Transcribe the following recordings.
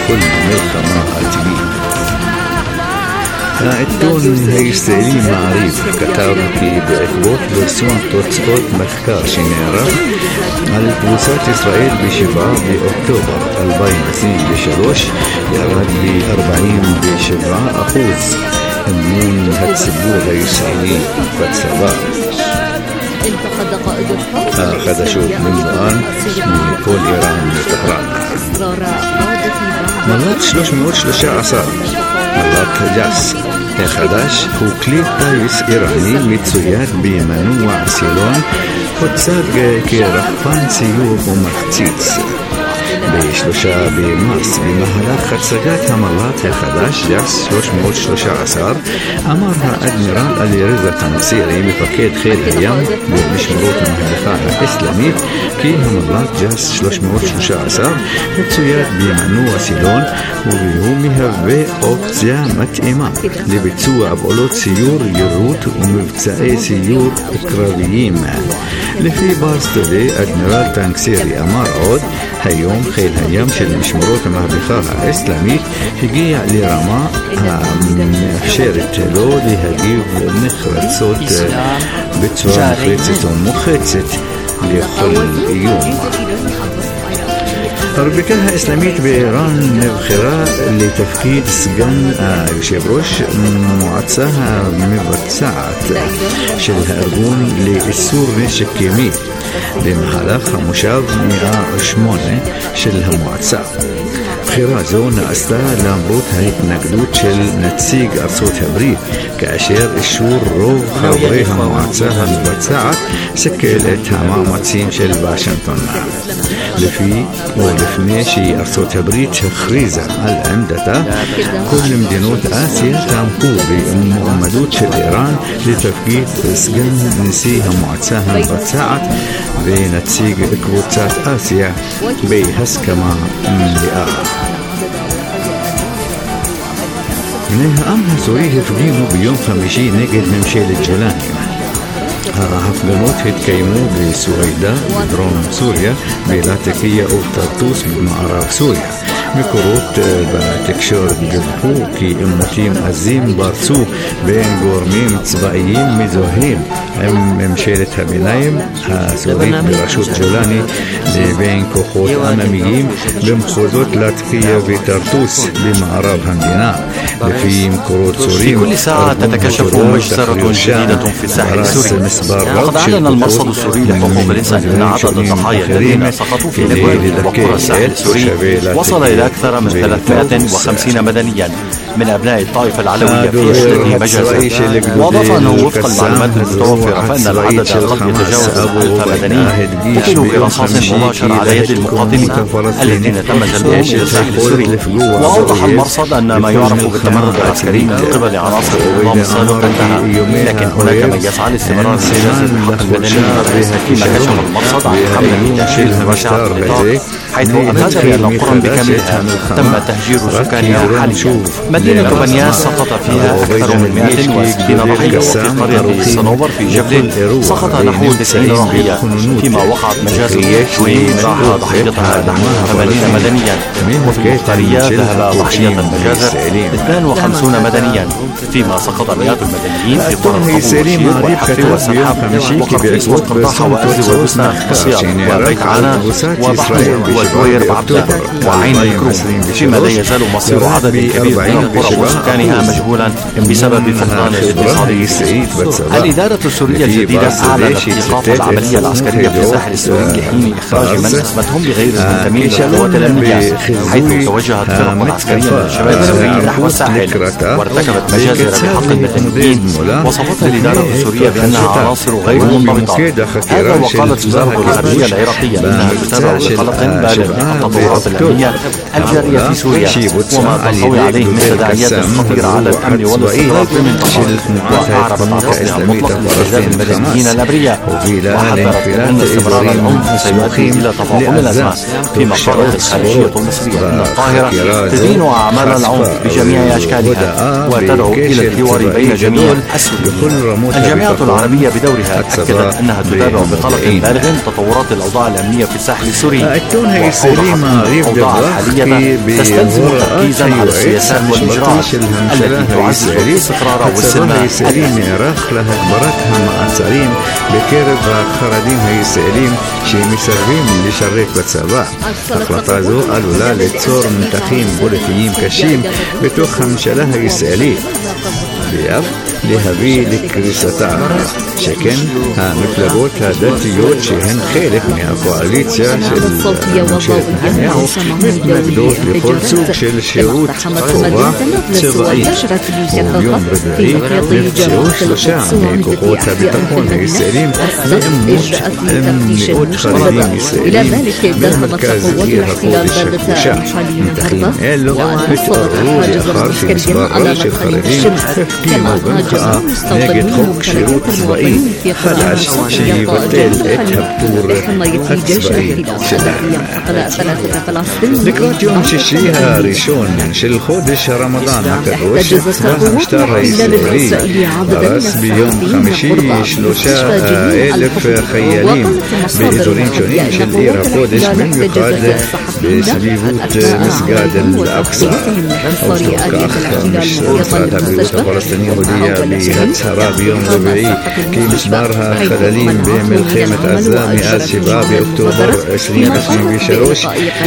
بكل ملخمة التبي التون הישראלי מעריב כתב כי בעקבות פרסום תוצאות מחקר שנערך על קבוצת ישראל ב-7 באוקטובר 2023 ירד ב-47% אמון הציבור הישראלי בצבא. החדשות במלואן מכל איראן וטהרן. מל"ט 313 מל"ט ג'אס החדש הוא כלי טיס איראני מצויד במנוע סילון הוצג כרחפן ציור ומחציץ. ב-3 במרס במהלך הצגת המל"ט החדש ג'אס 313 אמר האדמירל עלי רזה תנסירי מפקד חיל הים במשמרות המהפכה האסלאמית כי המל"ט ג'אס 313 מצויד במנוע סילון והוא מהווה אופציה מתאימה לביצוע פעולות סיור יירוט ומבצעי סיור קרביים. לפי ברס טודי אדמירל תנסירי אמר עוד היום חיל הים של משמרות המהפכה האסלאמית הגיע לרמה המאפשרת לו להגיב נחרצות בצורה נחרצת ומוחצת לכל איום. הרפובליקה האסלאמית באיראן נבחרה לתפקיד סגן היושב ראש מועצה המבצעת של הארגון לאיסור נשק כימי במהלך המושב 108 של המועצה. בחירה זו נעשתה למרות ההתנגדות של נציג ארצות הברית כאשר אישור רוב חברי המועצה המבצעת סכל את המאמצים של וושינגטון. לפני שארצות הברית הכריזה על עמדתה, כל מדינות אסיה תמכו במועמדות של איראן לתפקיד סגן נשיא המועצה המבצעת ונציג קבוצת אסיה בהסכמה מלאה. בני העם הסורי הפגינו ביום חמישי נגד ממשלת ג'ולאני. ההפגנות התקיימו בסועידה בדרום סוריה, בלטקיה ובטרטוס במערב סוריה. מקורות בתקשורת דיווחו כי עימותים עזים פרצו בין גורמים צבאיים מזוהים עם ממשלת הביניים הסורית בראשות ג'ולאני לבין כוחות עממיים במחוזות לטקיה וטרטוס במערב המדינה. לפי מקורות סוריים كل ساعة تتكشف مجزرة جديدة في الساحل السوري. وقد أعلن المرصد السوري لحقوق الإنسان أن عدد الضحايا الذين سقطوا في نابلس وقرى الساحل السوري وصل إلى أكثر من 350 مدنيا من أبناء الطائفة العلوية في 20 مجازا. وأضاف أنه وفق المعلومات المتوفرة فإن العدد قد يتجاوز 1000 مدني قتلوا برصاص مباشر على يد المقاتلين الذين تم جلبهم إلى الساحل السوري. وأوضح المرصد أن ما يعرف بالتمرد العسكري من قبل عناصر النظام السابق انتهى، لكن هناك من يسعى لاستمرار الانجاز بحق المدنيين فيما كشف المرصد عن حملة تهجير واسعة النطاق حيث أفاد بأن القرى بكاملها تم تهجير سكانها حاليا. مدينة بنياس سقط فيها أكثر من 160 ضحية وفي قرية الصنوبر في جبل سقط نحو 90 ضحية فيما وقعت مجازر شوين راح ضحيتها نحو 80 مدنيا وفي القرية ذهب ضحية المجازر 52 مدنيا فيما سقط مئات المدنيين في قرى الخبوشير والحفر والسحاب وقرقيس والقرطاحة وأزل والبسنة والصياد وبيت عنا وبحر والبوير بعبدة وعين الكروم فيما لا يزال مصير عدد كبير من القرى وسكانها مجهولا بسبب فقدان الاقتصادي. الإدارة السورية الجديدة أعلنت إيقاف العملية العسكرية في الساحل السوري لحين إخراج من اسمتهم بغير المنتمين للقوات الأمنية حيث توجهت فرق عسكرية من الشباب السوريين نحو الساحل وارتكبت مجازر بحق المدنيين. وصفتها الإدارة السورية بأنها عناصر غير منضبطة. هذا وقالت وزارة الخارجية العراقية أنها تتابع بقلق بالغ التطورات الأمنية الجارية في سوريا وما تنطوي عليه من تداعيات خطيرة على الأمن والاستقرار في المنطقة. وأعربت عن قصدها المطلق لاستهداف المدنيين الأبرياء وحذرت أن استمرار العنف سيؤدي إلى تفاقم الأزمة. فيما قالت الخارجية المصرية أن القاهرة تدين أعمال العنف بجميع أشكالها وتدعو إلى الحوار بين جميع السوريين. الجامعة العربية بدورها أكدت أنها تتابع بقلق بالغ تطورات الأوضاع الأمنية في الساحل السوري وأوضحت أن الأوضاع الحالية تستلزم تركيزا على السياسات والإجراءات التي تعزز الاستقرار والسلم العراق لها براتها مع السليم بكرب خردين هيساليم شي مسرين لشريك بتسابع أخلطازو قالوا لا لتصور منتخين بوليتيين كشيم بتوخم شلها يسالي بيف لهبي لكريستا شكن ها مفلغوت هادتيوت شهن خيلك من الكواليتيا شل نتنياهو متمكدوت لكل سوق شل شروط قوة سبعين وبيوم ربعي نفسيوش لشاع ميكوكوتا بتقون السليم مئوت خريدين السليم بالمركز إيرها قودش الكوشا منتخين إلو بتقروا لأخر في مصبار رش الخريدين كيما بنخاء نجد خوك شروط سبعين خلاش شي بطل اتهبتور أتسبعين ذكرات يوم شيشيها ريشون شل خودش رمضان هكذوش مشتار يسري راس بيوم خمشي شلوشا ألف خيالين بإزورين شونين شل إيرا خودش من يقاد بسبيبوت مسجد الأقصى وكاخ مش صارت بيوت فلسطينية ودية بهتسرى بيوم ربعي كي مسمارها خلالين بملخيمة عزام مئات شباب أكتوبر 2020 بشروش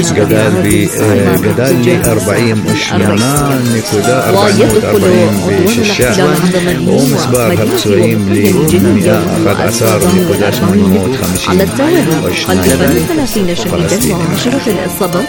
قدال لي 40 أشمنا نكودا 40 بششا ومسبارها بسويم لي 111 نكودا 850 30 شهيدا وعشرة الإصابات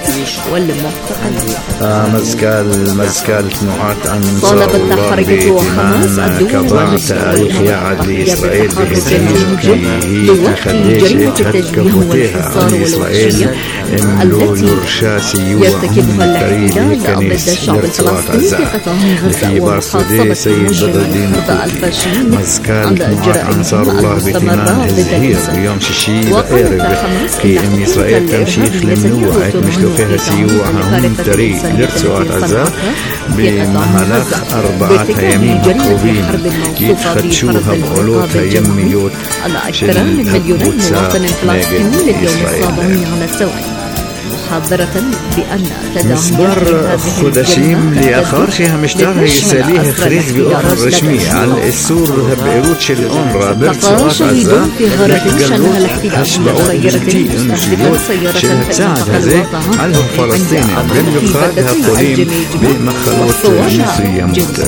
والمعتقلين. مزكال نوعات أنصار الله بإتمام كضاع تاريخ يعد لإسرائيل بهدير هي تخديش تهكفوتها عن إسرائيل إملو يرشا سيوع من تريد كنيس لرتوات عزاء في بارسودي سيد بدر الدين القوطي مزكال نوعات أنصار الله بإتمام الزهير بيوم ششي بقيرب كي إم إسرائيل تمشيخ لمنوعة مشلوخها سيوعها هم تريد لرتوات عزاء بمهلك 4 أيام مقروبين يتخدشوها بقلوتها يميوت على أكثر من مليونين مواطن فلسطيني لليوم السابع على التوالي محاضرة بأن مسبار خدشيم لأخر شيها مشتاها يساليه خريج بأخر رسمي على السور بيروت شل أونرا برتوات عزاء متقلوت هشبعوت جلتي انسيوت شل تساعد هذي على فلسطين بالمقادها قليم بمخلوط مصرية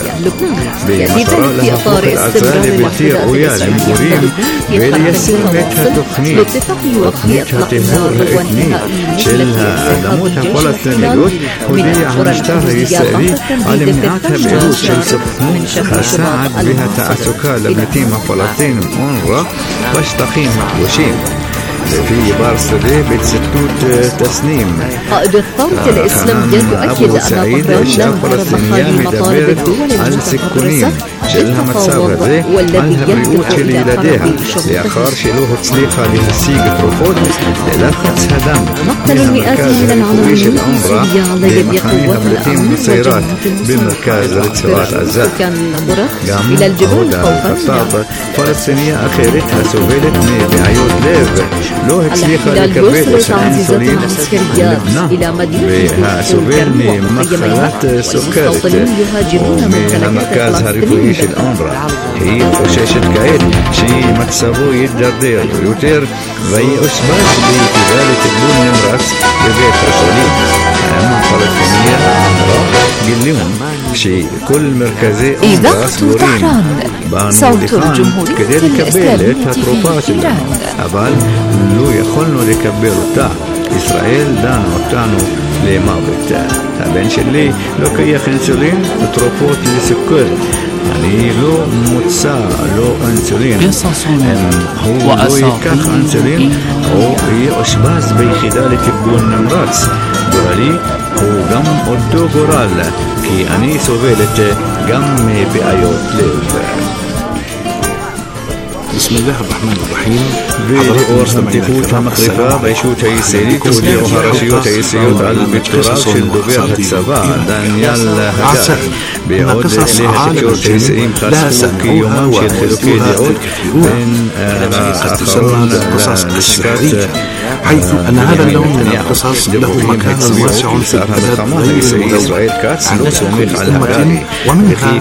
بمصر لها فوق العزال بطير ويالم قريم بليسمتها تقنيتها تهورها إثنين شلها دموتها فلسطينيوت ودي عم اشتهر يسألي على منعتها بيروت شل سفنون ساعد بها تعسكا لبنتيمة فلسطين أونرا باش تقيم محوشين في بارسلي بتستوت تسنيم. قائد الثورة الإسلامية يؤكد أن طهران لم تتخلي مطالب الدول على سكونيم شلها متساوى ذي عنها بريوت اللي لديها لأخار شلوه تسليقها للسيق تروفود للأخذ هدام مقتل المئات من العناصر السورية على يد قوات الأمن سيرات بمركز رتسوات عزاء إلى الجبال خوفا فلسطينية أخيرتها سوفيلت بعيوت ليف لوه تسليقها لكبيت تعزيزات عسكرية إلى مدينة سوفيل مخلات سكرت ومن مركز هاريفويش الأنرا هي وشاشة كايد شي متسابو يدردير يوتير غي أسباس بكذلك تقبول نمرات ببيت رسولين أما فلسطينية أنرا قلهم شي كل مركزي أنرا سورين بانو دخان كدير كبيلة تروبات أبال لو يخلنوا لكبيرو تا إسرائيل دانو تانو لما بتا هبين شلي لو كي خنسولين تروبوت لسكر يعني لو متسا لو انسولين هو لو يكاخ انسولين هو هي أشباز بخلال تبون نمرات برالي هو قم أدو قرال كي أني سوفيلت قم بأيوت ليف. بسم الله الرحمن الرحيم. بأور سمتكوتا مخرفة بيشوتا يسيريت وليوها رشيوتا يسيوت على البتراش الدبير السباع دانيال هجار بيعود إليها تكوتا يسيرين خاسكوكي يومانشي الخلوكي ديعود من آخرون لشكات حيث أن هذا اللون من القصص له مكان واسع في الأدب غير المدون عن تاريخ أمة، ومنها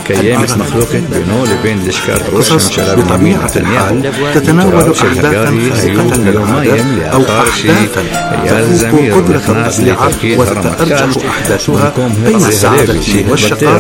قصص بطبيعة الحال تتناول أحداثا خارقة للعادة أو أحداثا تفوق قدرة الطبيعة وتتأرجح أحداثها بين السعادة والشقاء،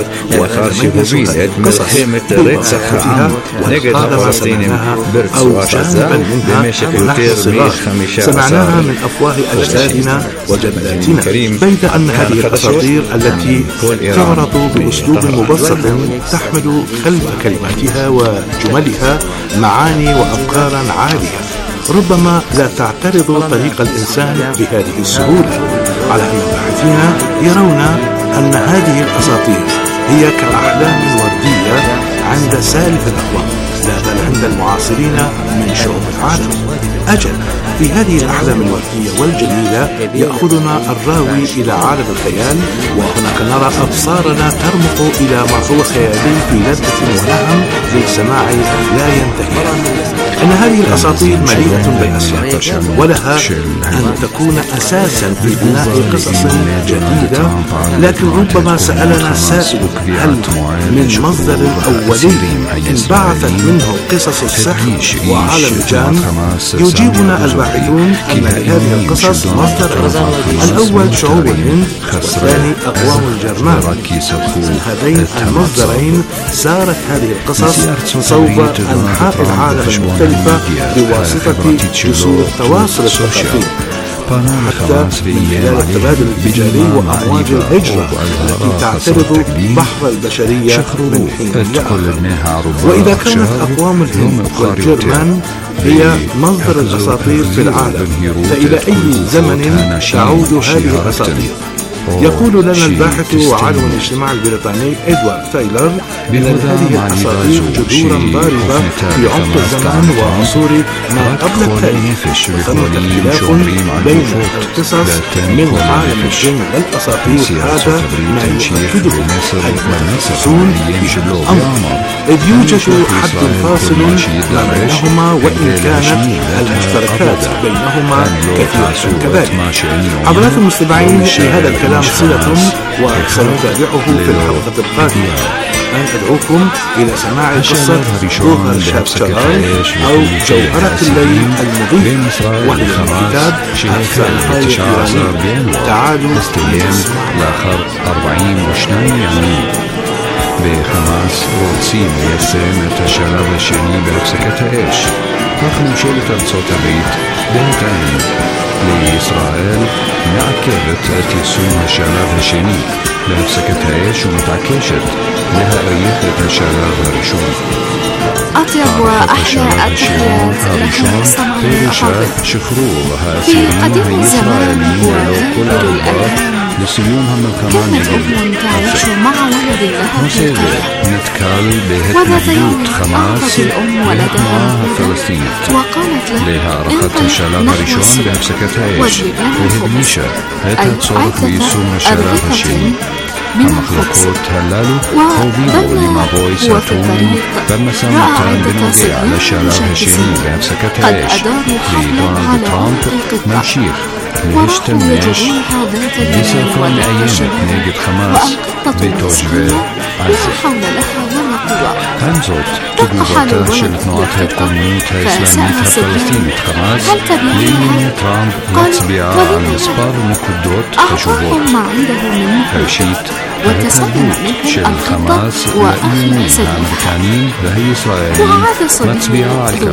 وتتميز قصص بأحداثها وإخراج ما سمعناها أو جانبا منها نحن صغار سمعناها من أفواه أجدادنا وجداتنا، بيد أن هذه الأساطير التي تعرض بأسلوب مبسط تحمل خلف كلماتها وجملها معاني وأفكارا عالية ربما لا تعترض طريق الإنسان بهذه السهولة، على أن الباحثين يرون أن هذه الأساطير هي كأحلام وردية عند سالف الأقوام، لا بل عند المعاصرين من شعوب العالم. أجل في هذه الأحلام الوردية والجميلة يأخذنا الراوي إلى عالم الخيال، وهناك نرى أبصارنا ترمق إلى ما هو خيالي في لذة ونهم للسماع لا ينتهي. إن هذه الأساطير مليئة بالأسرار، ولها أن تكون أساسا في بناء قصص جديدة، لكن ربما سألنا سائل هل من مصدر أولي انبعثت منه قصص السحر وعالم الجان؟ يجيبنا الباحثون أن لهذه القصص مصدرين، الأول شعوب الهند والثاني أقوام الجرمان. من هذين المصدرين سارت هذه القصص صوب أنحاء العالم المختلفة بواسطة جسور التواصل الثقافي، حتى من خلال التبادل التجاري وأمواج الهجرة التي تعترض بحر البشرية من حين لآخر. وإذا كانت أقوام الهند والجرمان هي مصدر الأساطير في العالم، فإلى أي زمن تعود هذه الأساطير؟ يقول لنا الباحث وعالم الاجتماع البريطاني إدوارد تايلر إن هذه الأساطير جذورا ضاربة في عمق الزمان وعصور ما قبل التاريخ، وثمة اختلاف بين القصص من عالم الجن والأساطير هذا ما يؤكده المتخصصون في الأمر، إذ يوجد حد فاصل ما بينهما وإن كانت المشتركات بينهما كثيرة كذلك. حضرات المستمعين لهذا الكلام صلة وسنتابعه في الحلقة القادمة. الآن أدعوكم إلى سماع قصة جوهر شابشرار أو جوهرة الليل المضيء، وهي من كتاب الفانتاي الإيراني. تعالوا نسمع. לאחר 42 ימים וחמאס רוצים ליישם את השלב השני בהפסקת האש, אך ממשלת ארצות הברית בינתיים לישראל מעכבת את יישום השלב השני בהפסקת האש ומתעקשת להאריך את השלב הראשון. أطيب وأحلى التحيات لكم مستمعين الأفاضل. في قديم الزمان وظاهر الأيام كانت أم تعيش مع ولد لها في قرية، وذات يوم أعطت الأم ولدها وقالت له انطلق نحو السوق واجلب لنا الخبز، أي أرغفة من الخبز. وبينما هو في الطريق رأى عدة صبيان مجهزين قد أداروا حفلا على عنق القطة، وراحوا يجرونها ذات الليل والعشاء، وأنقطة مسكينة لا حول لها ولا قوة. رق حال الولد بالقطة فسأل الصبيان هل تبيعونها؟ قال أعطاهم ما عنده من مهر وتسلم منهم القطة وأخلى سبيلها. وعاد الصبي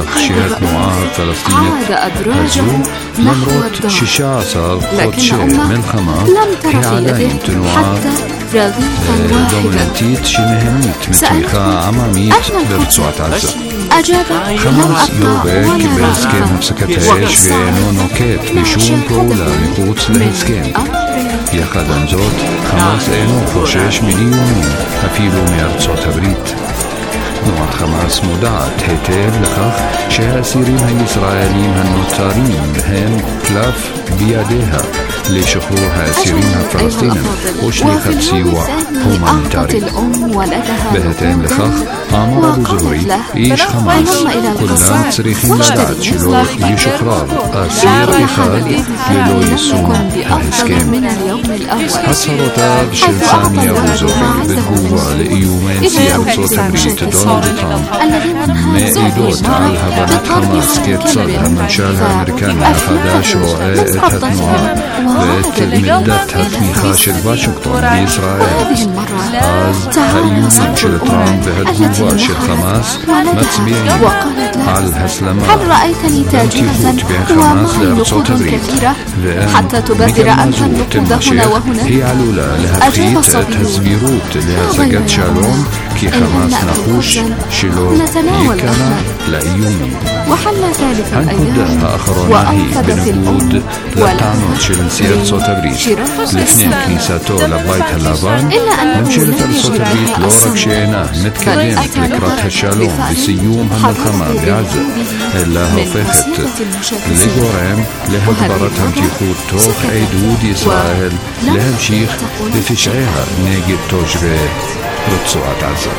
عاد أدراجه نحو الدار، لكن أمه لم تر في يده حتى رغيفا واحدا. سألته أين الخبز؟ أجاب لم أقطع ولا رغيفا، وقد لا شيء من أمر. יחד עם זאת, חמאס אינו חושש מאיומים אפילו מארצות הברית. تنوع حماس مودعت هيتر لخخ شهاسيرين الإسرائيليين النوتارين بهم كلاف بيديها لشخروها سيرينها فلسطين وشريخة سيوة هومانيتاري بهتين لخخ عمر أبو زهري إيش خماس كلها تصريخين لدعت شلو يشخرار أسير إخاد للو يسون الهسكين حصرتها بشلساني أبو زهري بالقوة لإيومين سيارة صوت بريت دونالد ترامب ما إيدوت على هبنات حماس كيت صدها من شالها أمريكان أخداش رؤية تتنوع بيت مدت هتميخا شل واشنطن بإسرائيل از هايوم شل ترامب بهدقوة شل خماس متسبيعين على الهسلمات هل رأيتني تاجرة ومعي نقود كثيرة حتى تبادر أن تنقود هنا وهنا؟ هي علولة لها خيط تزبيروت لها سجد شالوم كي خماس نخوش شلو يكنا لأيومي وحل ثالث الأيام وأنفذت بنقود لتعنون شلنسير صوت بريد الاثنين كنيساتو لبيت اللابان ممشيلة صوت بريد لورك شينا متكلم لكرات هالشالوم بسيوم هالخمام بعزة إلا هفخت لقورام لهدبرتهم تيخود توخ عيدود إسرائيل لهم شيخ بفشعيها نيجي توجبه رتسوعة عزة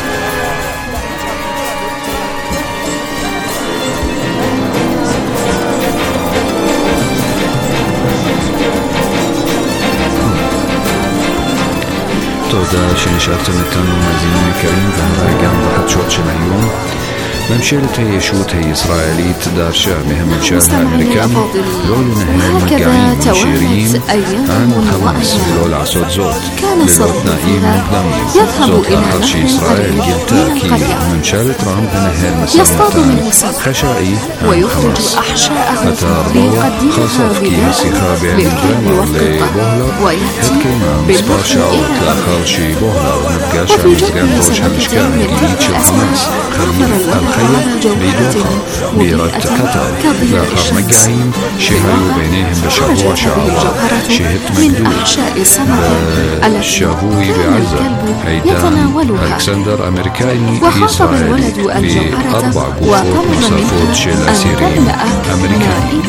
تودا شنشات نتن مزين كريم ظهر جنب حتشوت شنيون ممشيلة هي شوت هي إسرائيليت دار شامها من شارها أمريكان لول نهاية مقعين منشيرين عن حماس لول عصود زوت للوت نائم مقدمين زوت آخر شي إسرائيل جلتا كي منشالة رامب نهاية مسيرتان خشائي عن حماس أتاربو خاصف كي مسيخا بين الجامر لبوهلر هكينا مصبار شعوت لآخر شي بوهلر نبقاشا مزقان دوش هالشكان جديد شل حماس خليل بيدوخا بيرت قطر لآخر مقاعين شهروا بينهم بشهوة شعوة شهدت مقدور بالشهوي بعزة عيدان ألكسندر أمريكاني إسرائيلي بأربع قوات مصافوت شل أسيرين أمريكاني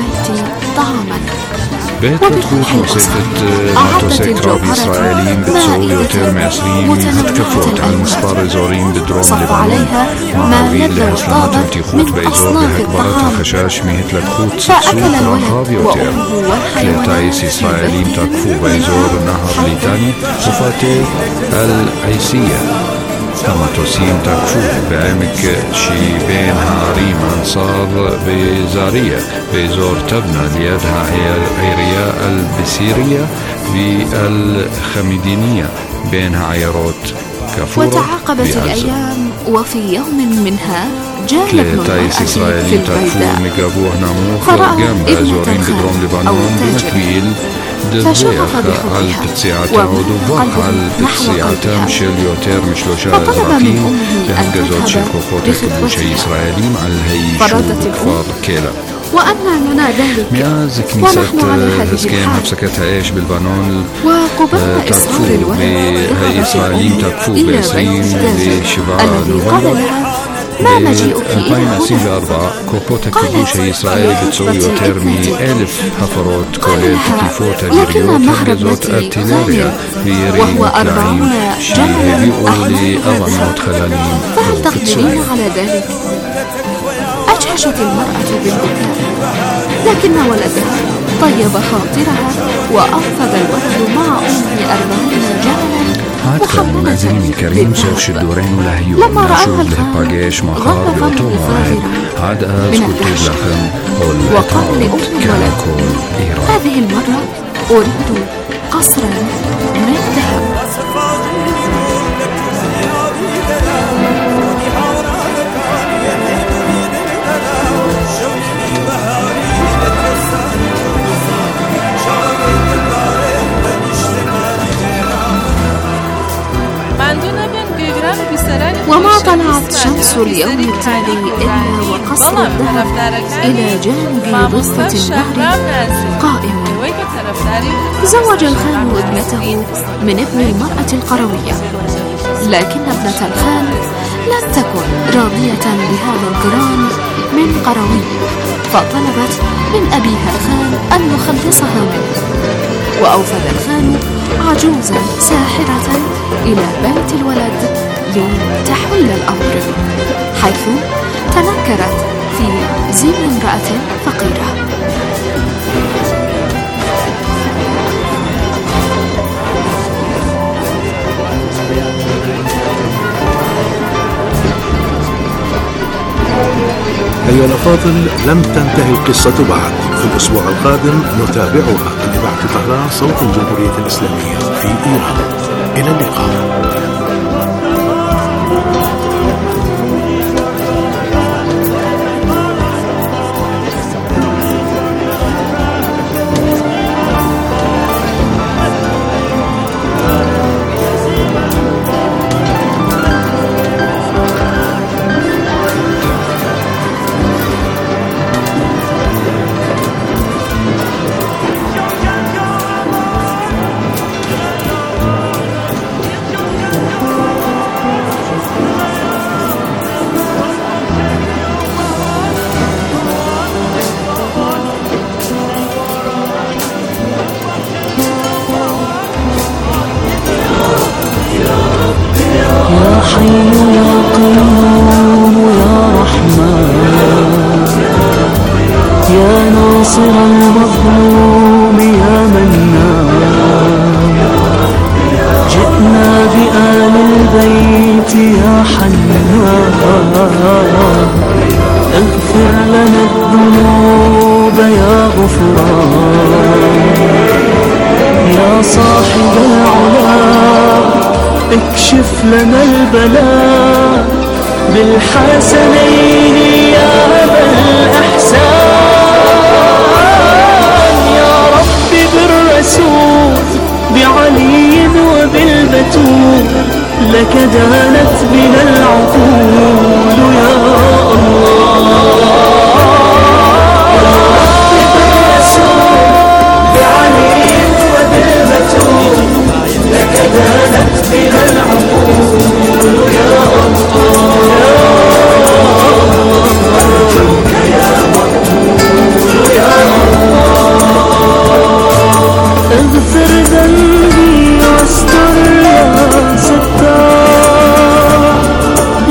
بيت تخوت وصيفة ماتوسيك راب إسرائيليين بتسوي يوتر معصرين هتكفوت على المسبار زورين بدروم لبنان ومعوين لإسلامات وتيخوت بإزور بهكبرات الخشاش مهت لتخوت ستسوت رخاب يوتر كليتايس إسرائيليين تكفو بإزور نهر ليتاني وفاتي العيسية تماتوسين تكفو بعمق شي بين هاريم أنصار بزارية بزور تبنى ليدها عيريا البسيرية بالخميدينية بينها عيارات كفورة وتعاقبت الأيام وفي يوم منها جاء ابن تايس إسرائيلي تكفو مقابوه ناموخ جنب أزورين بدروم لبنان بمكبيل دزوخ على البتسيعتا ودوخ على البتسيعتا مشل يوتر مشلوشا إزراكين بهم جزوت شيخوخوتك بوشي إسرائيليم على الهي شو كفار كيلا وأن لنا ذلك مياز كنيسة هسكين هفسكتها إيش بالبنان وقبل تكفو بهي إسرائيليم تكفو بأسرين لشبع نوفمبر ما مجيئك إلى هنا 4 كوبوتا كبوشة إسرائيل بتسوي وترمي 1000 حفرات كوليل تكيفوتا جريوت هنجزوت أرتيلاريا بيرين كلاعين شيء بيقول لأغنوت خلالين فهل تقدرين على ذلك؟ أجهشت المرأة بالبكاء لكن ولدها طيب خاطرها وأنفذ الولد مع أمه 40 جملا هاد كان مأذن كريم سوش الدورين ولهيو نشوف له باقيش مخار بأوتوها هاد أز كتب لخم والعطاوت كان كل إيران هذه المرة أريد قصرا من الذهب وما طلعت شمس اليوم التالي إلا وقصر الذهب إلى جانب ضفة النهر قائم. زوج الخال ابنته من ابن المرأة القروية، لكن ابنة الخال لم تكن راضية بهذا الظلام من قروي، فطلبت من أبيها الخان أن يخلصها منه. وأوفد الخان عجوزا ساحرة إلى بيت الولد لتحل الأمر، حيث تنكرت في زين امرأة فقيرة. أيها الأفاضل، لم تنتهي القصة بعد. في الأسبوع القادم نتابعها من إذاعة طهران صوت الجمهورية الإسلامية في إيران. إلى اللقاء. اغفر لنا الذنوب يا غفران، يا صاحب العلا اكشف لنا البلاء بالحسنين يا أبا الأحسان. يا رب بالرسول بعلي وبالبتول لك دانت بنا العقول يا الله. يا رب بالرسول بعلي وبالبتول لك دانت بنا العقول يا الله. أرجوك يا مقبول يا الله. اغفر ذنبي واستر يا ستار،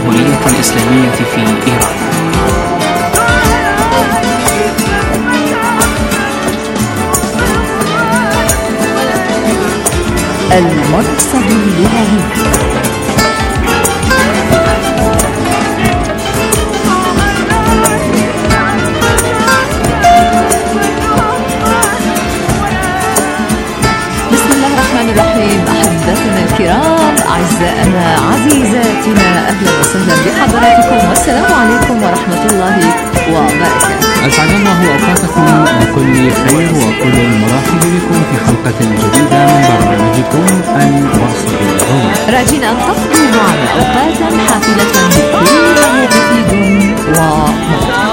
الجمهورية الإسلامية في إيران. المرصد اللغوي. بسم الله الرحمن الرحيم. أحبتنا الكرام، أعزائنا عزيزاتنا، أهلا وسهلا بحضراتكم والسلام عليكم ورحمة الله وبركاته. أسعد الله أوقاتكم بكل خير وكل المرحب بكم في حلقة جديدة من برنامجكم المرصد اللغوي، راجين أن تقضوا معنا أوقاتا حافلة بكل ما يفيد ومفيد.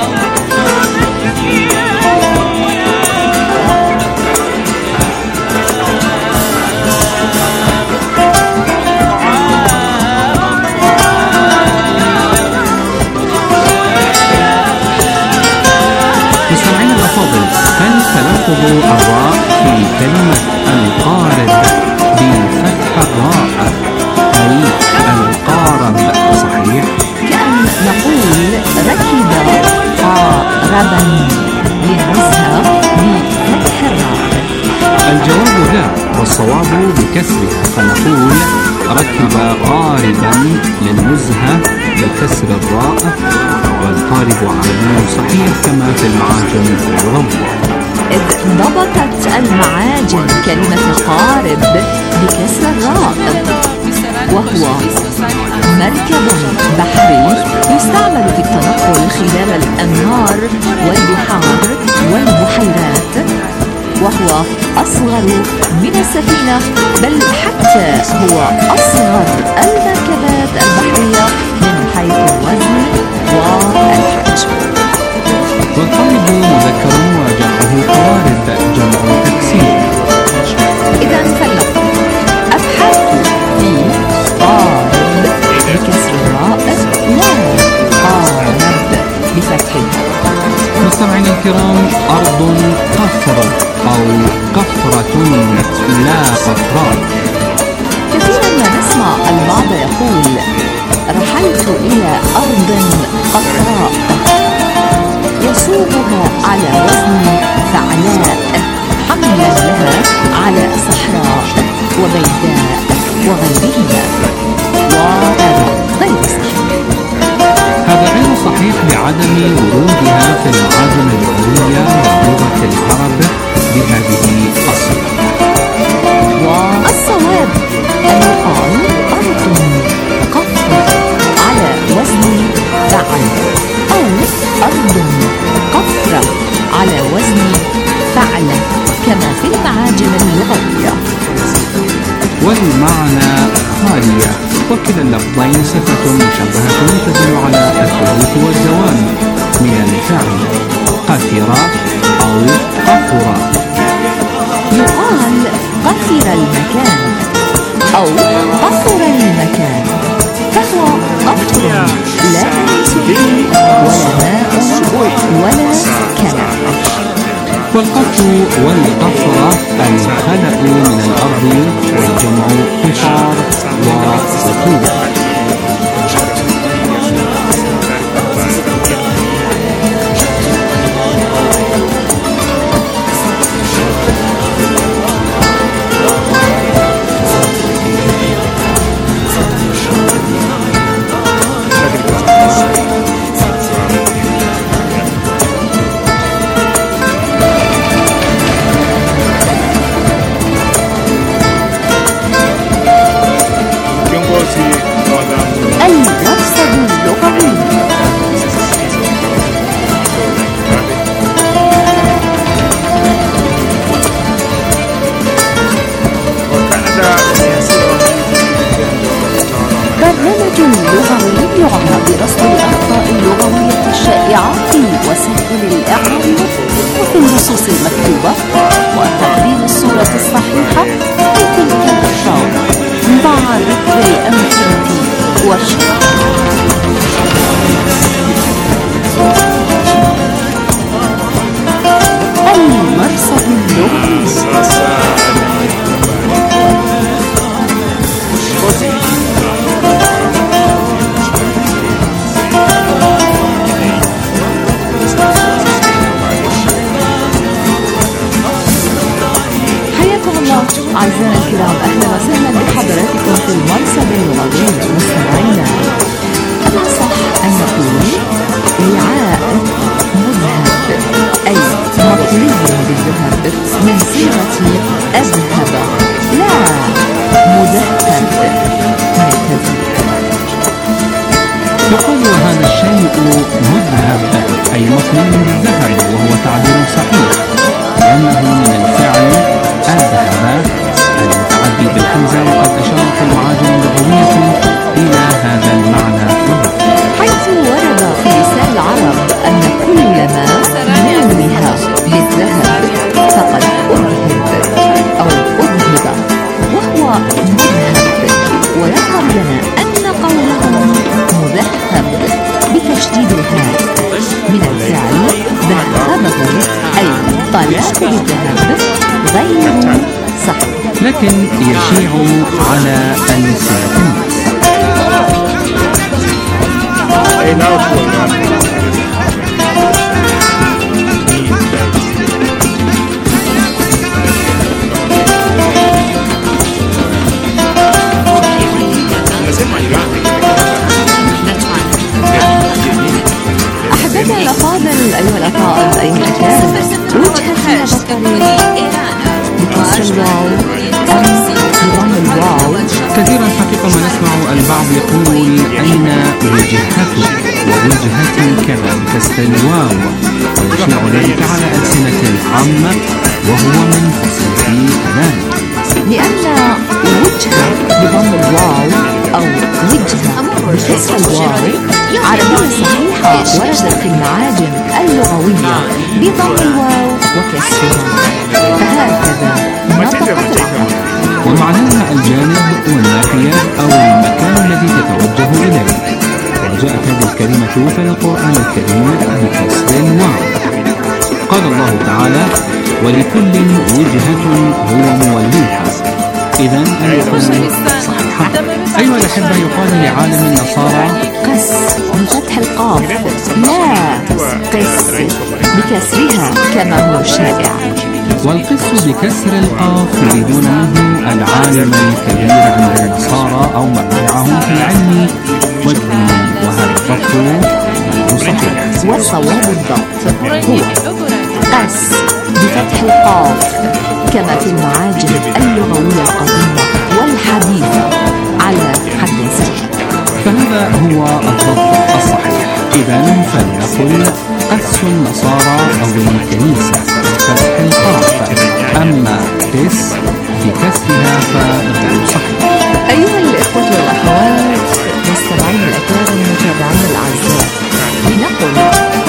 مستمعينا الأفاضل، هل تلفظ الراء في كلمة القارب بفتح الراء أي القارب صحيح؟ كأن نقول ركب قاربا للنزهة بفتح الراء. الجواب لا، والصواب بكسرها، فنقول ركب قاربا للنزهة بكسر الراء، والقارب عربي صحيح كما في المعاجم اللغوية. إذ ضبطت المعاجم كلمة قارب بكسر الراء، وهو مركب بحري يستعمل في التنقل خلال الأنهار والبحار والبحيرات، وهو أصغر من السفينة، بل حتى هو أصغر المركبات البحرية من حيث الوزن والحجم. والقارب مذكر وجمعه قوارب جمع تكسير. إذا فلنقل أبحث في قارب بكسر الراء لا قارب بفتحها. مستمعينا الكرام، أرض قفر أو قفرة لا قفرات. كثيرا ما نسمع البعض يقول رحلت إلى أرض قفراء، يصوغها على وزن فعلاء، حملا لها على صحراء وبيداء وغيرهما، وهذا غير صحيح. هذا غير صحيح لعدم ورودها في المعاجم اللغوية ولغة العرب بهذه الصيغة. والصواب أن يقال أرض قفر على وزن فعل، أو أرض قفرة على وزن فعل كما في المعاجم اللغوية. والمعنى خالية، وكلا اللفظين صفة مشبهة تدل على الثبوت والدوام من الفعل، قفر أو قفر. يقال قفر المكان أو قفر المكان، فهو قفر لا أنس فيه ولا ماء ولا كلام. والقفر والقفرة الخلق من الأرض، والجمع قفار وقفور. وسائل الإعلام وفي النصوص المكتوبة وتقديم الصورة الصحيحة لتلك الأخبار مع ذكر الأمثلة والشرح. المرصد اللغوي. الكرام، أهلا وسهلا بحضراتكم في المرصد اللغوي مستمعينا. الأصح أن نقول وعاء مذهب، أي مطلي بالذهب من صيغة أذهب، لا مذهب من التذهيب. يقال هذا الشيء مذهب أي مطلي بالذهب، وهو تعبير صحيح لأنه من الفعل أذهب المتعدي بالحمزة، وقد أشارت المعاجم اللغوية إلى هذا المعنى، حيث ورد في لسان العرب أن كل ما نوه بالذهب فقد أذهب أو أذهب وهو مذهب. ويظهر لنا أن قولهم مذهب بتشديد الهاء من الفعل ذهبه أي طلب بالذهب غير صحيح، لكن يشيع على ألسنة الناس. أحبتنا الأفاضل، أيها الأفاضل، أيها الأكارم، وجهة بصري بكسر الواو أم بضم الواو. كثيرا حقيقة ما نسمع البعض يقول أين وجهته، ووجهتي كذا بكسر الواو، ويشيع ذلك على ألسنة عامة وهو منفصل في كذلك، لأن وجهة بضم الواو أو وجهة بكسر الواو عربية صحيحة وردت في المعاجم اللغوية بضم الواو وكسرها، فهكذا نطقت العرب. ومعناها الجانب والناحية أو المكان الذي تتوجه إليه. وجاءت هذه الكلمة في القرآن الكريم بكسر الواو. قال الله تعالى: ولكل وجهة هو موليها. إذن الكل صحيحة. أيها الأحبة، يقال لعالم النصارى قس بفتح القاف، لا قس بكسرها كما هو شائع. والقس بكسر القاف يريدون منه العالم الكبير عند النصارى أو مرجعهم في العلم والدين، وهذا الضبط غير صحيح. والصواب الضبط هو قس بفتح القاف كما في المعاجم اللغوية القديمة والحديثة على حد سواء، فهذا هو الضبط الصحيح. إذن فلنقل قس النصارى أو الكنيسة بفتح القاف، أما قس بكسرها فغير صحيح. أيها الإخوة والأخوات، مستمعين الأكارم، متابعين الأعزاء، لنقل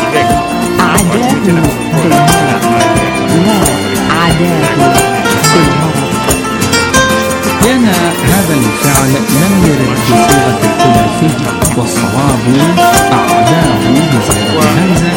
عداه بالمرض، لا عداه بالمرض، لأن هذا الفعل لم يرد بصيغة الثلاثي، والصواب أعداه بصيغة الهمزة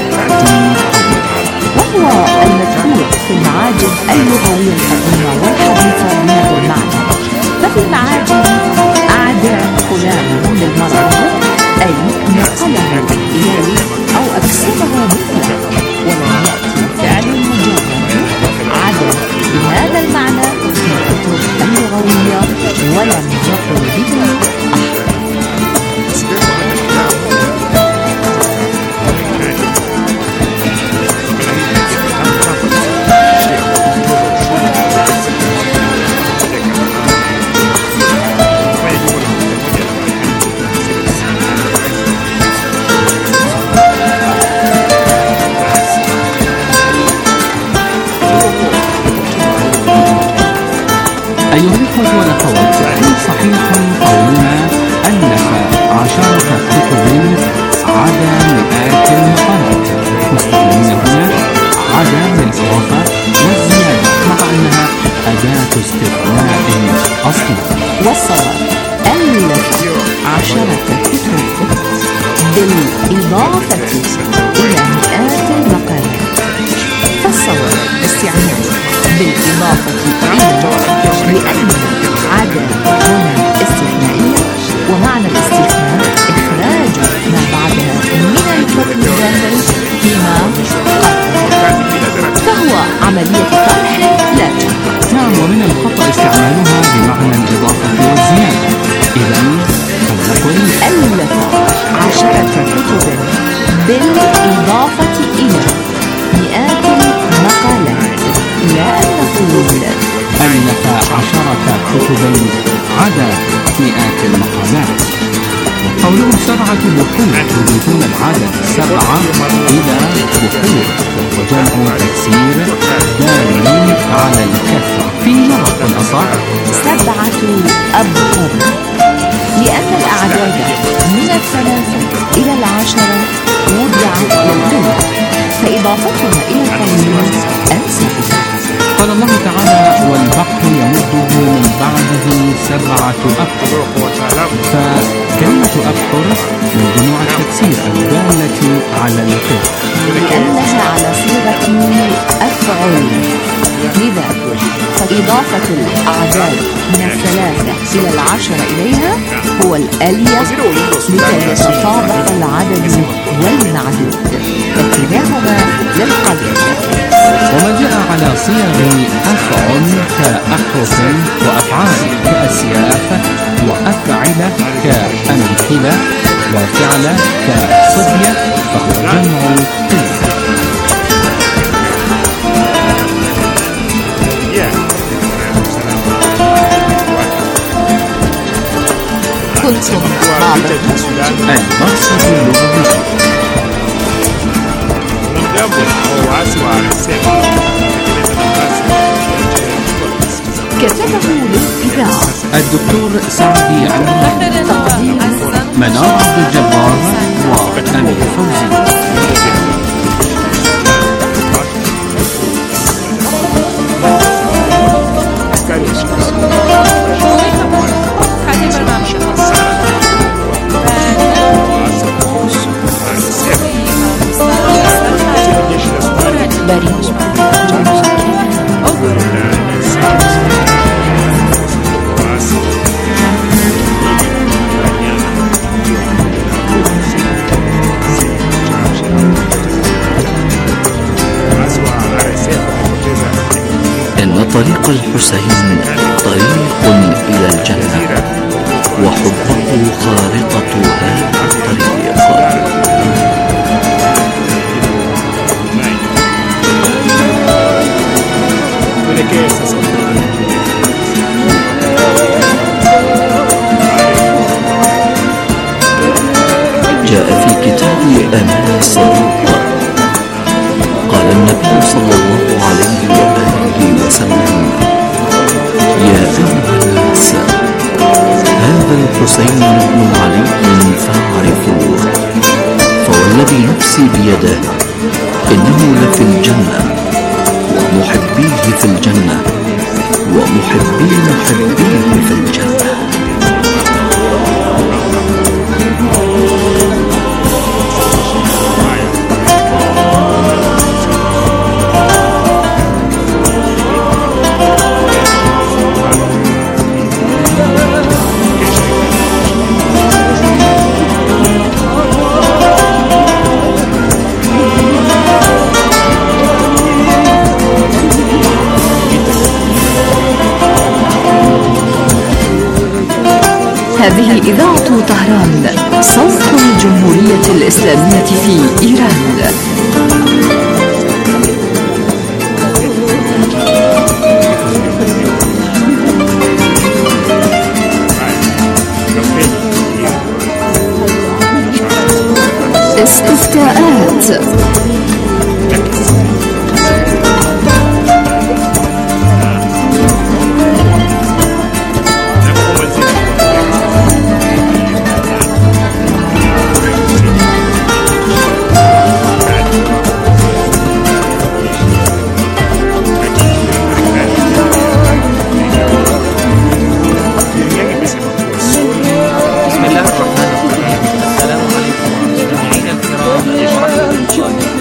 وهو المذكور في المعاجم اللغوية القديمة والحديثة بهذا المعنى. ففي المعاجم أعدى فلان بالمرض أي نقله إليه أو أكسبه مثله، ولم يأتي فعل مجرد عدا بهذا المعنى في الكتب اللغوية ولم يقل به أحد. أيها الإخوة والأخوات، صحيح قولنا ألف عشرة كتب عدا مئات المقالات، مستخدمين هنا عدا للإضافة والزيادة، مع أنها أداة استثناء أصلا. والصواب ألف عشرة كتب بالإضافة إلى مئات المقالات، فالصواب استعمال بالإضافة إلى، لأن عدد هنا استثنائية، ومعنى الاستثناء إخراج ما بعدها من الحكم الظاهر فيما قبله، فهو عملية طرح لا جمع. نعم، ومن الخطأ استعمالها بمعنى عدا مئات المقامات. وقوله 7 بحور يضيفون العدد 7 إلى بحور، وجمع تكسير دال على الكثرة في مرة أصح 7 أبحر، لأن الأعداد من 3 إلى 10 وضعت للقلة، فإضافتها إلى القليل أنسب. قال الله تعالى: والبحر يمده من بعده 7 أبحر. فكلمة أبحر من جموع التكسير الدالة على الكثرة، لأنها على صيغة أفعل، لذا فإضافة الأعداد من 3 إلى 10 إليها هو الأليق لكي يتطابق العدد والمعدود، فكلاهما للقدر. وما جاء على صيغ أفعل كأحرف وأفعال كأسياف، وأفعل كأمثلة، وفعل كصبية، فهو جمع قلة. كنتم مع المقصد اللغوي. كتبه للإذاعة الدكتور سعدي عمران، تقديم منار عبد الجبار وأمير فوزي. طريق الحسين طريق إلى الجنة، وحبه خارطة هذا الطريق. جاء في كتاب أمان الصدوق قال النبي صلى الله عليه وآله وسلم: يا أيها الناس، هذا الحسين بن علي فاعرفوه، فوالذي نفسي بيده إنه لفي الجنة، ومحبيه في الجنة، ومحبي محبيه في الجنة. هذه إذاعة طهران، صوت الجمهورية الإسلامية في إيران. استفتاءات. السلام عليكم مستمعينا الكرام، اشرح الله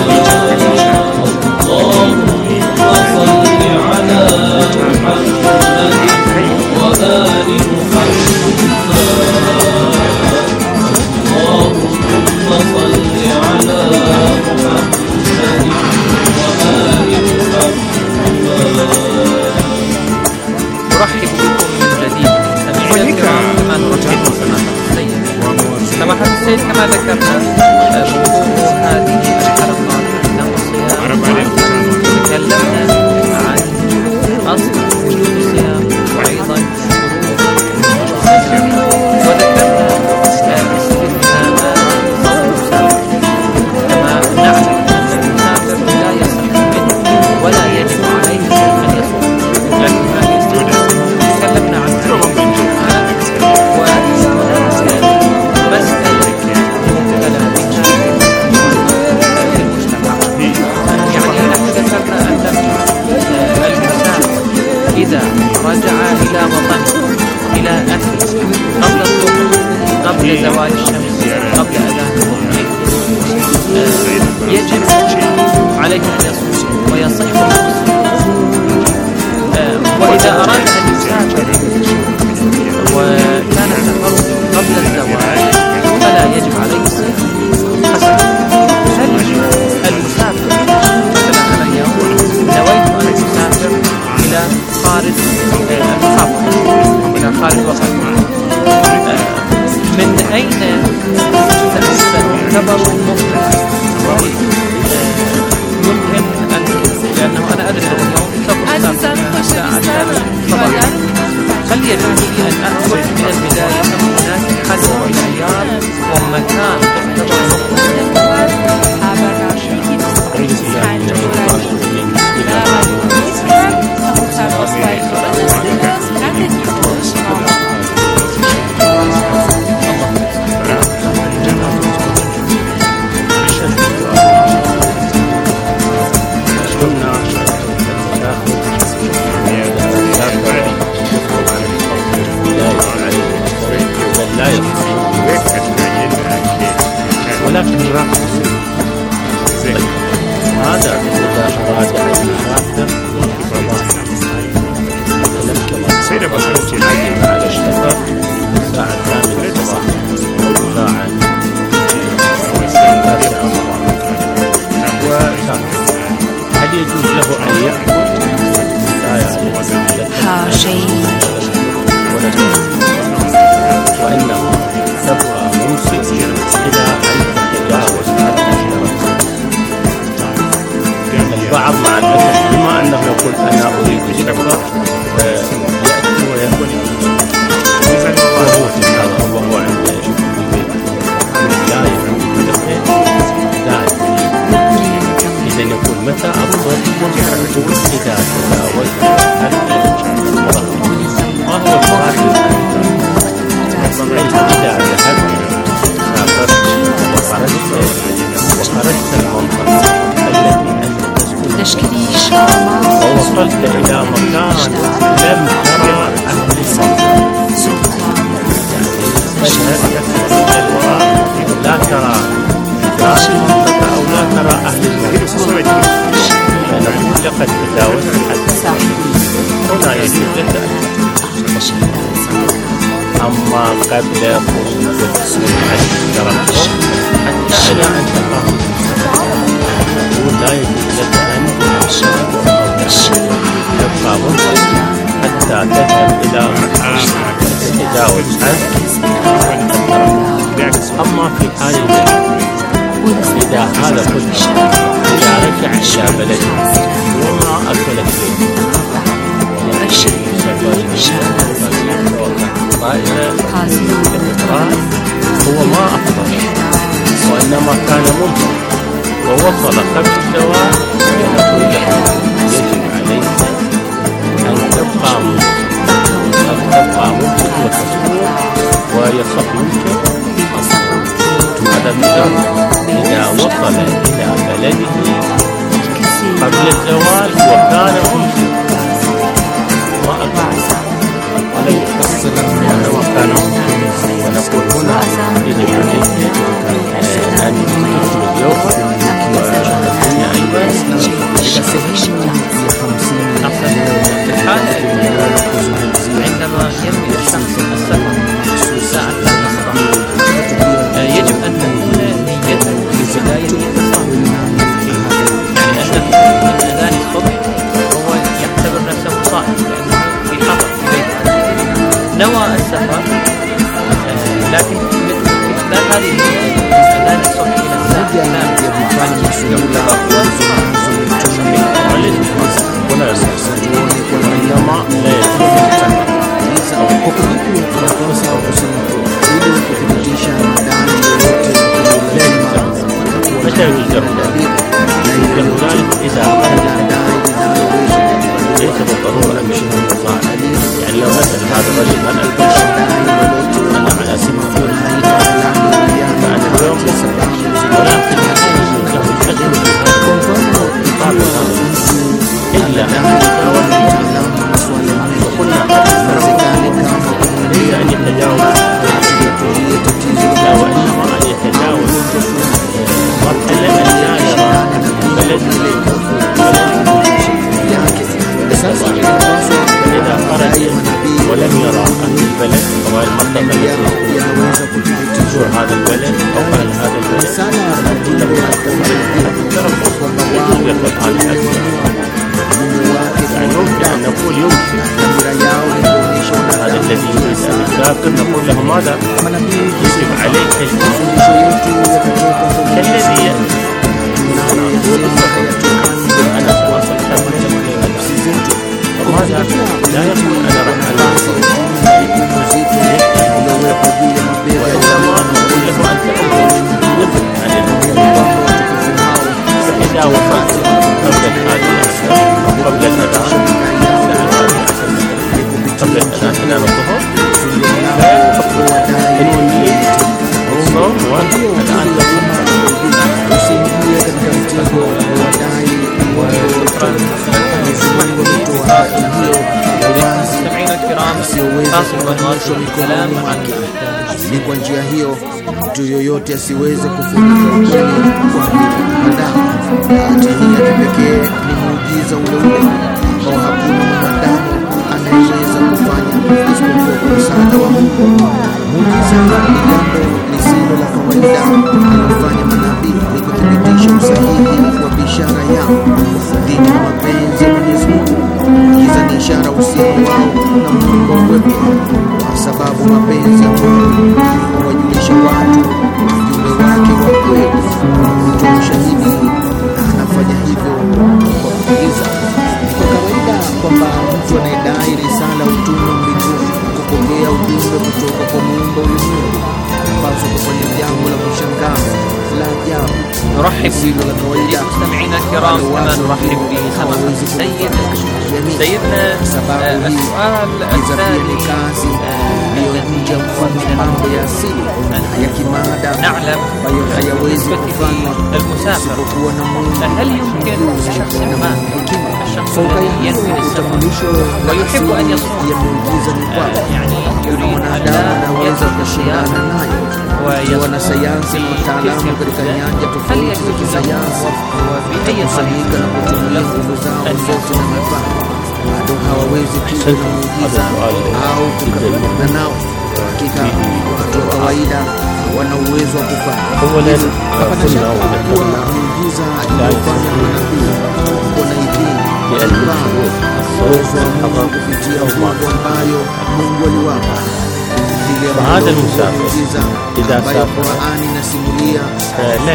كما ذكرنا موضوع هذه الحلقات النقصية تكلمنا عن أصل وجود الصيام وأيضا وذكرنا استثناءات المسافر كما نعلم أن المسافر لا يصح منه ولا يجب عليه أن يصوم لكن هذه تكلمنا عن إذا رجع إلى وطنه إلى أهله قبل الظهر قبل زوال الشمس قبل أذان الظهر يجب عليه أن يصوم ويصح وإذا أراد أن يسافر وكان سفره قبل الزوال فلا يجب عليه الصيام. هل المسافر مثلا أنا اليوم نويت أن أسافر إلى خارج المحافظة إلى خارج وطن من أين تعتبر مفرد؟ يمكن أن لأنه أنا أدرس اليوم الساعة 7 هل يجب لي أن أخرج من البداية أم هناك حد معيار ومكان تعتبر ولكن يراقب هذا إذا أراد أن يسافر سير بسيط على الشفاء الساعة 8 صباحا ساعة هل يجوز له أن يأكل؟ لا يعلم وإنه تبقى ممسك إلى أن تتجاوز البعض مع الأسف بما أنه يقول أنا أريد الشفاء يأتي ويأكل وهو عند إذا يقول متى أفضل إذا تجاوزت ما هو المراد إذا ذهبت سافرت وخرجت المنطقة التي أنت تسكن ووصلت إلى مكان لم ترى أهل المنطقة لا ترى المنطقة أو لا ترى أهل المنطقة نقول لقد تجاوزت حتى هنا يجب لك أما قبل خروج الترقب حتى إلى أن تقام نقول لا يجب لك أن تبقى منطقة حتى تذهب إلى تتجاوز أما في حال إذا هذا كله إذا رجع إلى بلده وما أكل فيه هو ما أفضل وإنما كان ممكن ووصل قبل الزواج يقول له يجب عليك أن تبقى ممكن وتصوم ويصح منك هذا مثال إذا وصل إلى بلده قبل الزواج وكان ممكن ما أفضل ولم يفصل وكان ممكن ونقول هنا يجب عليك أن تكون اليوم تتدخل هذه الأسباب. يعني ممكن أن نقول يمكن هذا الذي يريد أن يسافر نقول له ماذا يجب عليك كالذي أنا أتواصل وماذا لا يقول أنا راح أناصر وإنما أقول له أنت فإذا وصلت قبل الأذان قبل أذان الظهر لا ينوي الصوم والآن مستمعينا الكرام الكلام ni kwa njia hiyo mtu yoyote asiweze kufunika ukweli kwa mwanadamu. Hata hii ya kipekee ni muujiza ule ambao hakuna mwanadamu anayeweza kufanya isipokuwa kwa msaada wa Mungu. Muujiza ni jambo lisilo la kawaida alilofanya manabii ni kuthibitisha usahihi wa bishara yao dhidi ya mapenzi ya Mwenyezi Mungu. Muujiza ni ishara uhusiano wao na Mungu wetu, kwa sababu mapenzi ya Mungu huwajulisha watu ujumbe wake wa kweli kutoa ushahidi, na anafanya hivyo kwa muujiza. Ni kwa kawaida kwamba mtu anayedai risala utumwa mbinguni kupokea ujumbe kutoka kwa Muumba ulimwengu anapaswa kufanya jambo la kushangaza la ajabu. نرحب بمستمعينا الكرام كما نرحب بسماحة السيد سيدنا. السؤال الثاني نعلم بالنسبة للمسافر هل يمكن شخص ما الشخص الذي ينوي السفر ويحب أن يصوم يعني يريد أن لا يترك الصيام wanasayansi na wataalamu katika nyanja tofauti za kisayansi wakusanyika na kutumia nguvu zao zote na mifano, bado hawawezi kuwa na muujiza au kukabiliana nao. Hakika watu wa kawaida wana uwezo wa kufanya hapana shaka kuwa muujiza iliyofanya manabii kuna idhini uwezo wa Mungu kupitia nguvu ambayo Mungu aliwapa. فهذا المسافر إذا سافر لا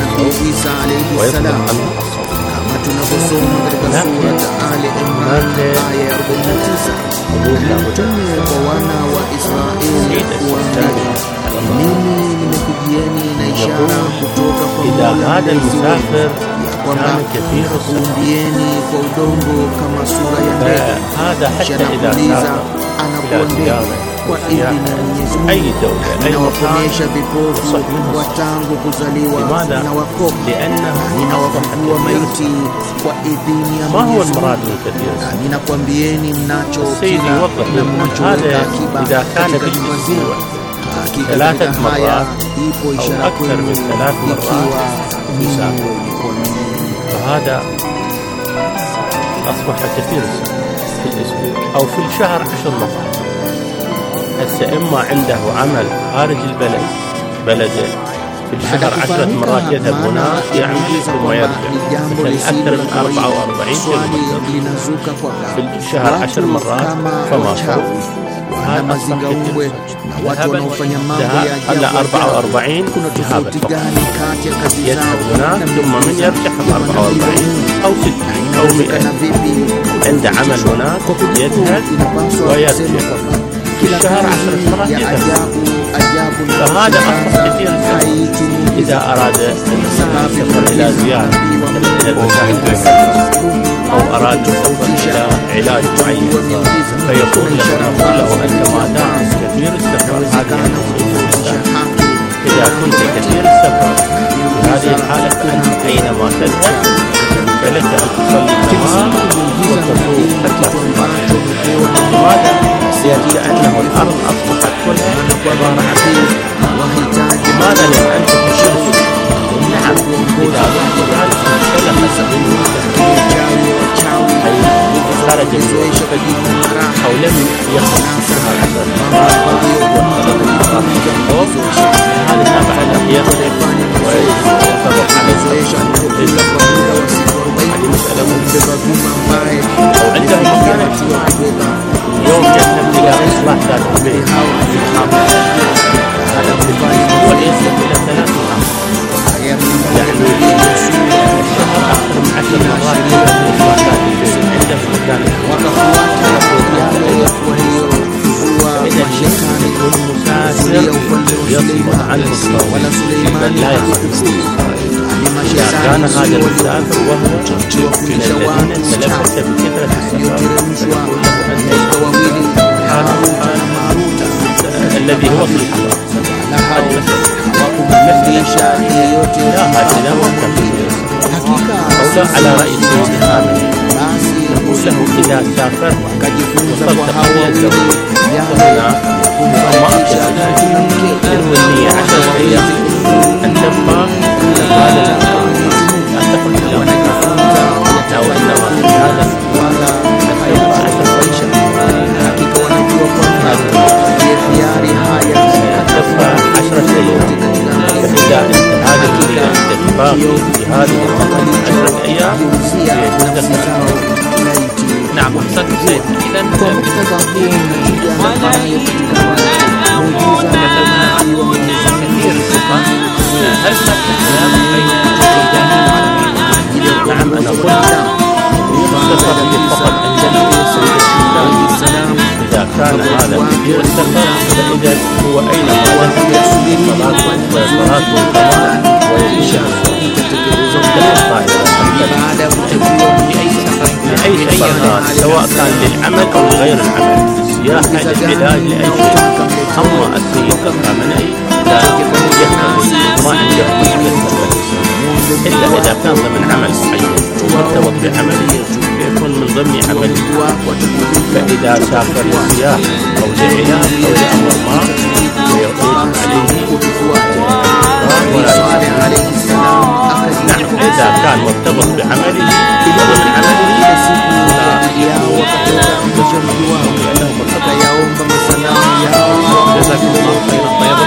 ويطلق عنه kama tunavyosoma katika sura Ali Imran aya ya 49, mtume kwa wana wa Israeli kuambia, mimi nimekujieni na ishara kutoka kwa Mola المسافر كان كثير kuumbieni kwa udongo kama sura ya ndege, هذا حتى إذا سافر anakuambia kwa idhini ya Mwenyezi Mungu, anawaponesha vipofu wa tangu kuzaliwa na wakopa, ninawafufua maiti kwa idhini ya Mwenyezi Mungu. Ninakwambieni mnacho na mnachoweka akiba katika juma zenu. Hakika haya ipo ishara kwenu ikiwa ninyi kuamini. فهذا أصبح كثير في الأسبوع أو في الشهر 10 مرات. هسه إما عنده عمل خارج البلد بلده في الشهر 10 مرات يذهب هنا يعمل ثم يرجع، مثلا أكثر من 44 كيلومتر في الشهر 10 مرات فما شاء. هذا أصبح كثير. هلا 44 ذهابا فقط، يذهب هناك ثم من يرجع 44 أو 60 أو 100. عنده عمل هناك يذهب ويرجع في الشهر 10 مرات يذهب. فهذا أصبح كثير إذا أراد السفر إلى زيارة إلى المساجد أو أراد السفر إلى علاج معين فيقول له أنت ما دام كثير السفر هذه إذا كنت كثير السفر في هذه الحالة أنت أينما تذهب فلك أن تصلي النهار وتصوم حتى لماذا؟ لأنه الأرض أصبحت كلها عبارة عن لماذا؟ لأن أنت تشوف نعم إذا رحت ذلك خرج أو لم يخرج هذا تابع له يخرج ويتفق على ولا سليمان لا يصح. إذا كان هذا المسافر وهو من الذين تلبس بكثرة السفر الذي هو في الحضر لا هكذا ممكن أو على رأي السيد الآمن يقول له إذا سافر وصلت قرية الزوج وهنا ما ينوي النية 10 أيام أن تبقى هذا المكان لا تخرج إلى مكان أو إنما في هذا تبقى 10 أيام فإذا هذا النية باقي في هذه المكان 10 أيام نعم أحسنت سيد. إذا كثير الثقة هل هناك اختلاف بين نعم أنا قلت السفر فقط إذا كان هذا كثير السفر فإذا هو أينما صلاة والقمار ويشاء لأي سفر سواء كان للعمل أو لغير العمل سياحة للعلاج لأي شيء. أما السيد الخامنئي لا يحتمل ما عنده مشكلة إلا إذا كان ضمن عمل معين مرتبط بعمله يكون من ضمن عمله فإذا سافر للسياحة أو للعلاج أو لأمر ما فيقول عليه نعم إذا كان مرتبط بعمله وضمن عمله جزاك الله خيرا. طيب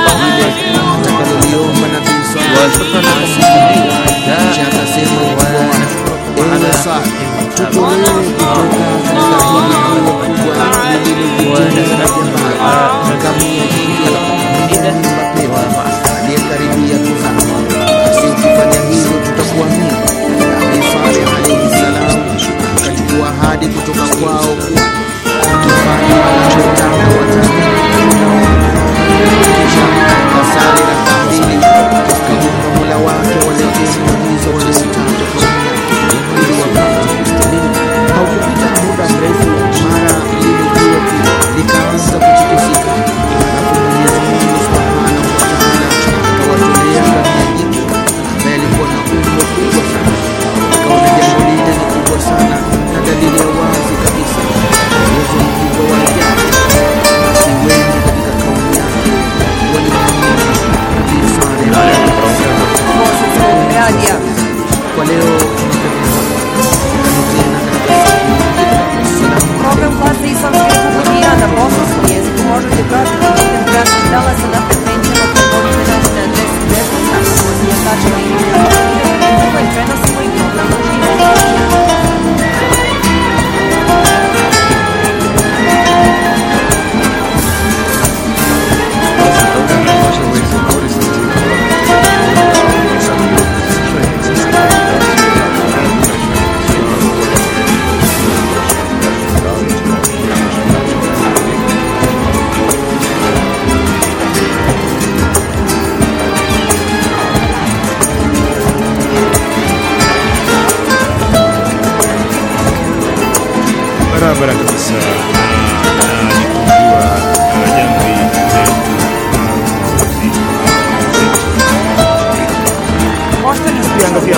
وشكرا aliyekaribia kuzama. Basi ukifanya hivyo tutakuamini. Nabii Saleh alayhi salam akachukua ahadi kutoka kwao wakifanya wanachotaka kisha akasali rakaa mbili akaomba Mola wake waletee muujiza waliotaka ili wapate kustahamili. Haukupita muda mrefu mara lile jua likaanza kutikisika. Alafu Mwenyezi Mungu Subhanahu wa Ta'ala akawatolea ngamia jike ambaye alikuwa na umbo kubwa sana. Akaona jambo lile ni kubwa sana na dalili ya wazi kabisa uwezo mkubwa wa ajabu. Basi wengi katika kaumu yake walimwamini Nabii Saleh kwa leo. Program Glasa i Srpskog radija na bosanskom jeziku možete pratiti putem grafskih talasa na frekvencijama prevoditelja na 10 tačka i ovaj prenosimo i program uživo. barabara kabisa na nikujua jamvi letu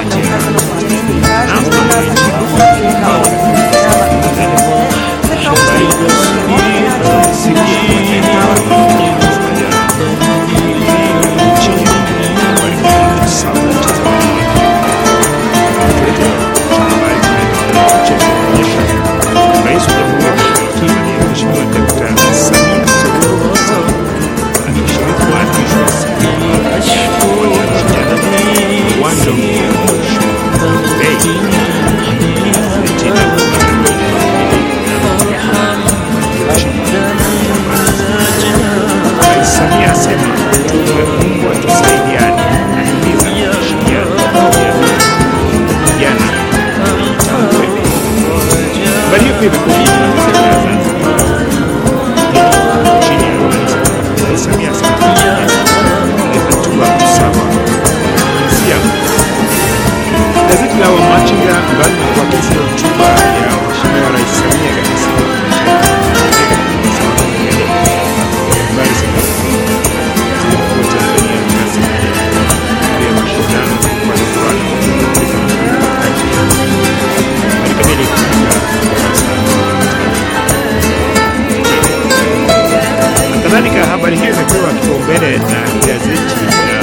Rais wa Jamhuri ya Muungano wa Mheshimiwa Dkt. Samia Suluhu Hassan akishiriki maadhimisho ya siku ya uwanja Rais Samia asema Mungu atusaidiane, ahimiza kushirikiana vijana bali pia Samia Machinga mbali na kuakisi hotuba ya Mheshimiwa Rais Samia katika siku ya mbali sana kwa Tanzania tunasema ya mashindano kwa mfano katika hili kadhalika. Habari hiyo imepewa kipaumbele na gazeti la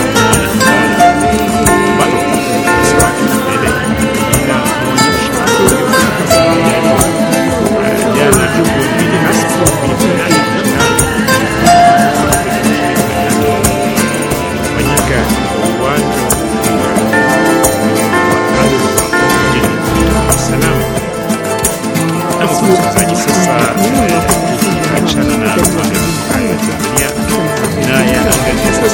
ambalo jana Jumapili hasa kwenye finali fanyika uwanja wa Salaam. Na msikilizaji, sasa achana na haya ya Tanzania na yanaangazia sasa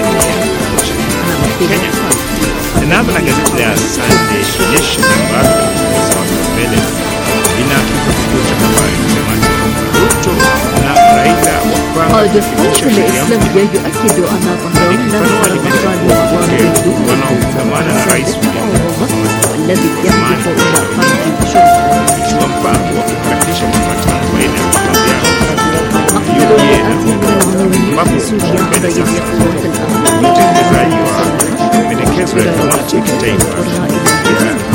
Kenya. Namba na gazeti la Sunday Nation ambalo mbele linakipa kituo cha habari kusema Ruto na Raila قائد الثورة الإسلامية يؤكد أن طهران لا تزال wanaotamana rais والذي يهدف إلى فرض شرطة mpango wa kuhakikisha mapatano baina ya utekelezaji wa mapendekezo ya kamati ya kitaifa